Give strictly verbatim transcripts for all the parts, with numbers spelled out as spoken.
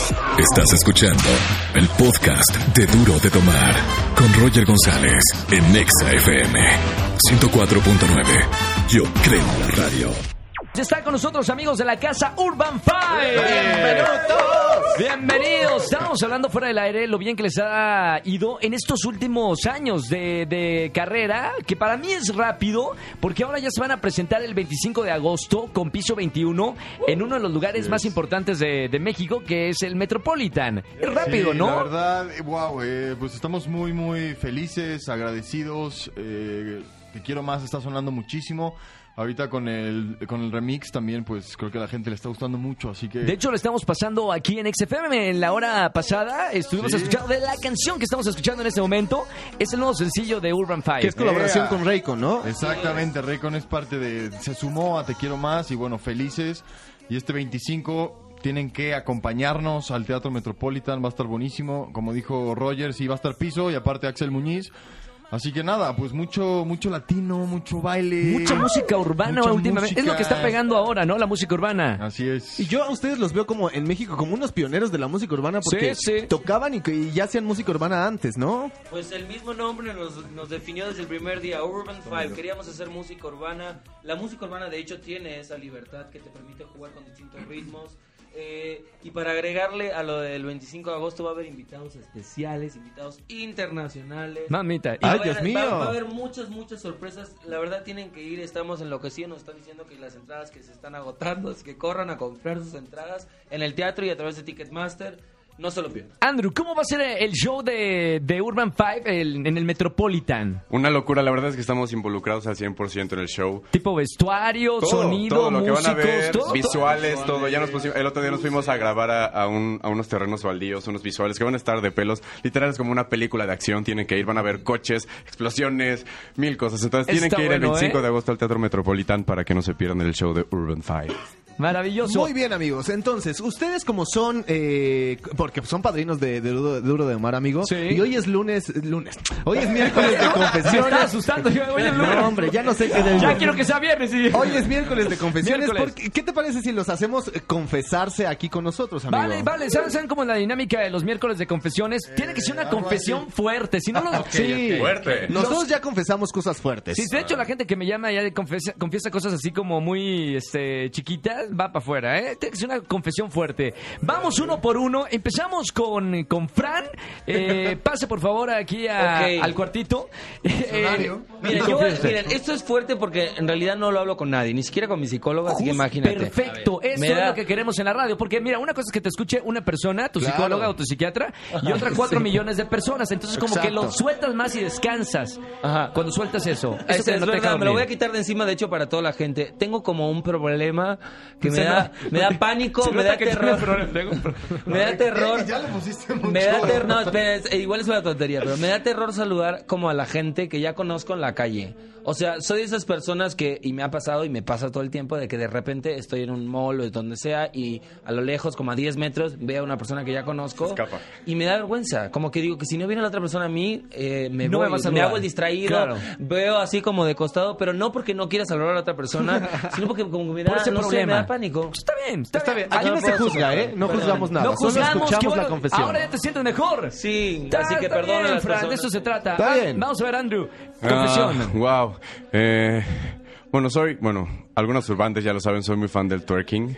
Estás escuchando el podcast de Duro de Tomar con Roger González en Nexa F M ciento cuatro punto nueve. Yo creo en la radio. Ya están con nosotros amigos de la casa Urban Five. ¡Bienvenidos! Bienvenidos. Estábamos hablando fuera del aire lo bien que les ha ido en estos últimos años de, de carrera, que para mí es rápido, porque ahora ya se van a presentar el veinticinco de agosto con piso veintiuno en uno de los lugares más importantes de, de México, que es el Metropolitan. Es rápido, sí, ¿no? La verdad, wow, eh, pues estamos muy, muy felices, agradecidos. Eh, Te quiero más, está sonando muchísimo. Ahorita con el con el remix también, pues creo que a la gente le está gustando mucho, así que... De hecho, lo estamos pasando aquí en X F M. En la hora pasada estuvimos Sí. escuchando de la canción que estamos escuchando en este momento. Es el nuevo sencillo de Urban Five. Que es colaboración Yeah. con Raycon, ¿no? Exactamente, Raycon es parte de... Se sumó a Te Quiero Más y bueno, felices. Y este veinticinco tienen que acompañarnos al Teatro Metropolitan, va a estar buenísimo. Como dijo Roger, sí, va a estar piso y aparte Axel Muñiz. Así que nada, pues mucho mucho latino, mucho baile. Mucha música urbana mucha últimamente. música. Es lo que está pegando ahora, ¿no? La música urbana. Así es. Y yo a ustedes los veo como en México como unos pioneros de la música urbana porque Sí, sí. tocaban y, que- y ya hacían música urbana antes, ¿no? Pues el mismo nombre nos, nos definió desde el primer día, Urban Five. Queríamos hacer música urbana. La música urbana de hecho tiene esa libertad que te permite jugar con distintos ritmos. Eh, y para agregarle a lo del veinticinco de agosto va a haber invitados especiales, invitados internacionales. Mamita. Va a Ay, haber- Dios mío. Va, va a haber muchas, muchas sorpresas. La verdad tienen que ir, estamos enloquecidos. Nos están diciendo que las entradas que se están agotando, es que corran a comprar sus entradas en el teatro y a través de Ticketmaster. No se lo pierdan. Andrew, ¿cómo va a ser el show de, de Urban Five el- en el Metropolitan? Una locura, la verdad es que estamos involucrados al cien por ciento en el show. Tipo vestuario, Todo, sonido, todo lo que músicos, van a ver, todo, todo. visuales, todo. Ya nos pusimos, el otro día nos fuimos a grabar a, a un- a unos terrenos baldíos, unos visuales que van a estar de pelos. Literal es como una película de acción, tienen que ir, van a ver coches, explosiones, mil cosas. Entonces Está tienen que ir el bueno, veinticinco ¿eh? de agosto al Teatro Metropolitan para que no se pierdan el show de Urban Five. Maravilloso. Muy bien, amigos. Entonces, ustedes como son, eh, porque son padrinos de, de Duro, de Duro de Omar, amigo. Sí. Y hoy es lunes, lunes. Hoy es miércoles de Me está confesiones. asustando. Yo, oye, lunes. No, hombre, ya no sé qué del Ya quiero que sea viernes. Sí. Hoy es miércoles de confesiones. Miércoles. Porque, ¿qué te parece si los hacemos eh, confesarse aquí con nosotros, amigo? Vale, vale. ¿Saben, ¿Saben cómo es la dinámica de los miércoles de confesiones? Tiene que ser una algo confesión así. fuerte. Si no, no. Sí. Fuerte. Nosotros ya confesamos cosas fuertes. Sí, de hecho la gente que me llama ya confiesa, confiesa cosas así como muy este, chiquitas, va para afuera, ¿eh? Tiene que ser una confesión fuerte. Vamos uno por uno. Empezamos con, con Fran. Eh, pase por favor aquí a- Ok. al cuartito. Eh, Miren, yo, miren, esto es fuerte porque en realidad no lo hablo con nadie, ni siquiera con mi psicóloga, así que imagínate. Perfecto, eso Me es da- lo que queremos en la radio. Porque mira, una cosa es que te escuche una persona, tu Claro. psicóloga o tu psiquiatra, y otra cuatro millones de personas. Entonces como que Exacto. lo sueltas más y descansas. Ajá. Cuando sueltas eso. Eso Eso que es no te verdad, deja me lo voy a dormir. quitar de encima, de hecho, para toda la gente. Tengo como un problema que me Se da, nota- me da pánico, Se me nota da que tienes terror. problema, tengo un problema. Me da terror. Ya le pusiste mucho. Me da terror. No, espera, es- igual es una tontería, pero me da terror saludar como a la gente que ya conozco en la calle. O sea, soy de esas personas que, y me ha pasado y me pasa todo el tiempo, de que de repente estoy en un mall o donde sea y a lo lejos, como a diez metros, veo a una persona que ya conozco. Se escapa. Y me da vergüenza. Como que digo que si no viene la otra persona a mí, eh, me, No voy, me va a me saludar. hago el distraído, Claro. veo así como de costado, pero no porque no quiera saludar a la otra persona, sino porque como me da, Por ese no sé, problema. me da pánico. Está bien, está, Está bien. bien. Aquí no se juzga, ¿eh? No Perdón. juzgamos nada. No Solo juzgamos, escuchamos qué bueno. la confesión. Ahora ya te sientes mejor. Sí, Está- así que está perdona bien, a las Fran, de personas. eso se trata. Está Ah, bien. Vamos a ver, Andrew. Confesión. wow. Eh, bueno, soy, bueno, algunos urbantes ya lo saben, soy muy fan del twerking.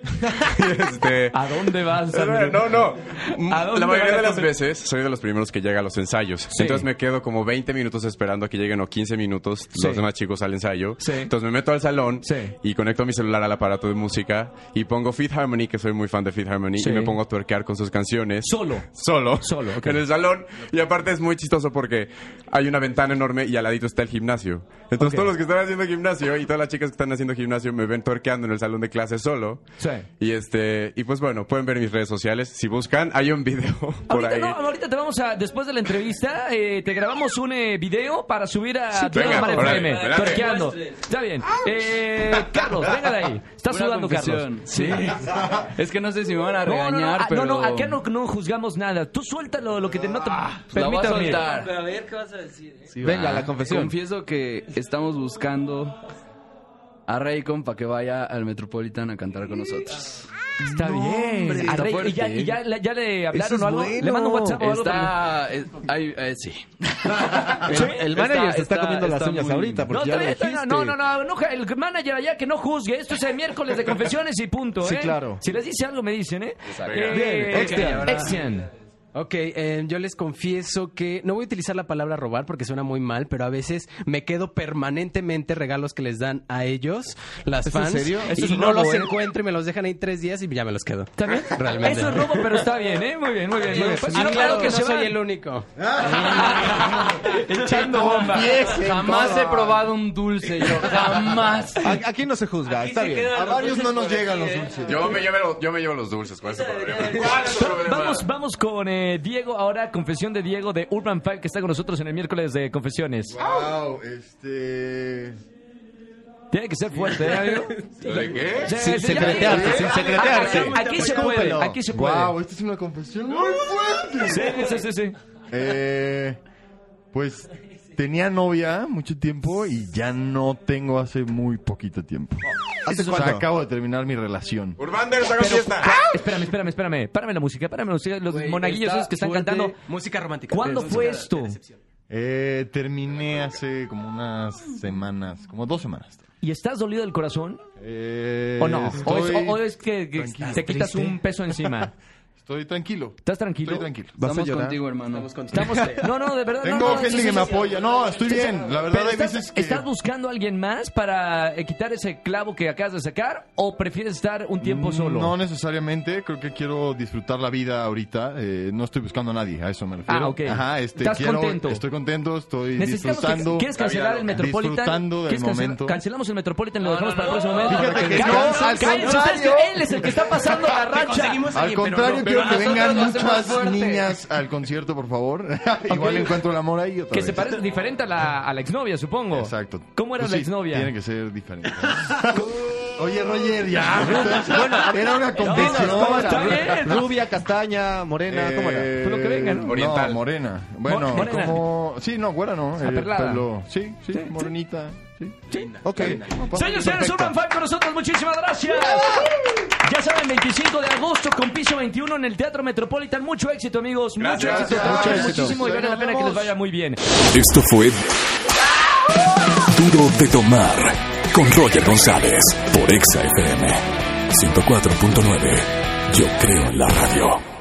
este, ¿A dónde vas, Andrew? No, no. ¿A dónde La mayoría vas a de las comer? veces soy de los primeros que llega a los ensayos. Entonces me quedo como veinte minutos esperando a que lleguen o quince minutos Sí. los demás chicos al ensayo. Sí. Entonces me meto al salón Sí. y conecto mi celular al aparato de música y pongo Fifth Harmony, que soy muy fan de Fifth Harmony, Sí. y me pongo a twerkear con sus canciones. Solo. Solo. Solo, ok. En el salón. Y aparte es muy chistoso porque hay una ventana enorme y al ladito está el gimnasio. Entonces Ok. todos los que están haciendo gimnasio y todas las chicas que están haciendo gimnasio me ven twerkeando en el salón de clase solo. Sí. Y este, y pues bueno, pueden ver mis redes sociales. Si buscan, hay un video por Ahorita, ahí. no, ahorita te vamos a, después de la entrevista, eh, te grabamos un eh, video para subir a Duro venga, Omar órale, F M, adelante. tuerqueando. Está bien. Eh, Carlos, venga de ahí. Estás Una sudando, Carlos. confesión. Sí. Es que no sé si me van a No, no, no, regañar, ah, pero... no, no, acá no, no juzgamos nada. Tú suéltalo, lo que te, no te la voy permita a dormir. soltar. Pero a ver, ¿qué vas a decir? eh? Sí, Venga, va. la confesión. Confieso que estamos buscando a Raycon para que vaya al Metropolitan a cantar con nosotros. Está bien. hombre, A está Rey, ¿y ya, fuerte. y ya, ya le hablaron Eso es o algo? bueno. ¿Le mando un WhatsApp o algo? Está. eh, ay, eh, sí. El, el manager se está, comiendo las está uñas muy- ahorita No, porque ya está lo bien, está bien. dijiste. no, no, no, no, el manager allá que no juzgue. Esto es el miércoles de confesiones y punto, Sí, ¿eh? claro. Si les dice algo, me dicen, ¿eh? Bien, Eh, Extian. Extian. Ok, eh, yo les confieso que no voy a utilizar la palabra robar porque suena muy mal, pero a veces me quedo permanentemente regalos que les dan a ellos, las ¿Es en fans, serio? Eso y es no robo, los ¿eh? encuentro y me los dejan ahí tres días y ya me los quedo. ¿Está bien? Realmente. Eso es robo, pero está bien, ¿eh? Muy bien, muy bien. Muy bien. Pues, si Ah, no, claro que no se soy van. el único. Echando bomba. Jamás he probado un dulce, yo. Jamás. A- Aquí no se juzga, Aquí está se bien. quedan A los varios dulces no nos por llegan aquí, los ¿eh? dulces. Yo me, llevo, yo me llevo los dulces, ¿cuál es el problema? ¿Cuál es el problema? Vamos, vamos con eh, Diego, ahora confesión de Diego de Urban Five que está con nosotros en el miércoles de confesiones. Wow, este... Tiene que ser fuerte, ¿eh, amigo? ¿De qué? Sí, Sin sí, secretearse, ya- sin secretearse. Aquí, aquí se puede, Escúpelo. aquí se puede. Wow, esta es una confesión muy fuerte. Sí, sí, sí, sí. Eh, pues tenía novia mucho tiempo y ya no tengo hace muy poquito tiempo. ¿Hace O sea, cuánto? acabo de terminar mi relación. Urbander, haga fiesta. Espérame, espérame, espérame. Párame la música, párame la música. Los Güey, monaguillos está esos que están fuerte. cantando. Música romántica. ¿Cuándo Música fue de esto? decepción. Eh, terminé hace como unas semanas, como dos semanas. ¿Y estás dolido del corazón? Eh, ¿O no? ¿O es, estoy o- o es que, que tranquilo. te quitas un peso encima? Estoy tranquilo. ¿Estás tranquilo? Estoy tranquilo. ¿Vas a Estamos llorar? contigo, hermano. Estamos, no, no, de verdad. Tengo no, no, gente sí, que sí, me sí. apoya. No, estoy bien. La verdad Pero hay estás, veces que... ¿estás buscando a alguien más para eh, quitar ese clavo que acabas de sacar o prefieres estar un tiempo solo? No necesariamente, creo que quiero disfrutar la vida ahorita. Eh, no estoy buscando a nadie, a eso me refiero. Ah, ok. Ajá, este, ¿Estás quiero- contento? Estoy contento, estoy Necesitamos que- disfrutando. ¿Quieres cancelar el Metropolitan? Disfrutando del ¿Quieres cancelar- momento. Cancelamos el Metropolitan y lo No, dejamos no, para el no, próximo no, momento. fíjate que Cállense, no, al cállense, ustedes que contrario. él es el que está pasando la racha. Conseguimos a Al alguien, pero contrario, no- quiero pero que nosotros vengan lo hacemos muchas fuerte. niñas al concierto, por favor. Igual encuentro el amor ahí otra Que vez. se parece diferente a la, a la exnovia, supongo. Exacto. ¿Cómo era Pues la sí, exnovia? Tiene que ser diferente. Oye, Roger, ya. Bueno, era una ¿Cómo confesión. era? está bien. Rubia, castaña, morena, ¿cómo era? Eh, Pues lo que venga, ¿no? Oriental. No, morena. Bueno, Mo- morena. como... Sí, no, güera no. eh, Aperlada. pelo- Sí, sí, Sí, morenita. Sí. Ok. Señores, señores, Urban Five con nosotros, muchísimas gracias. Ya saben, veinticinco de agosto con piso veintiuno en el Teatro Metropolitan. Mucho éxito, amigos. Mucho Gracias. éxito. Mucho Trabajen éxito. muchísimo y vale la pena que les vaya muy bien. Esto fue Duro de Tomar con Roger González por Exa F M ciento cuatro punto nueve. Yo creo en la radio.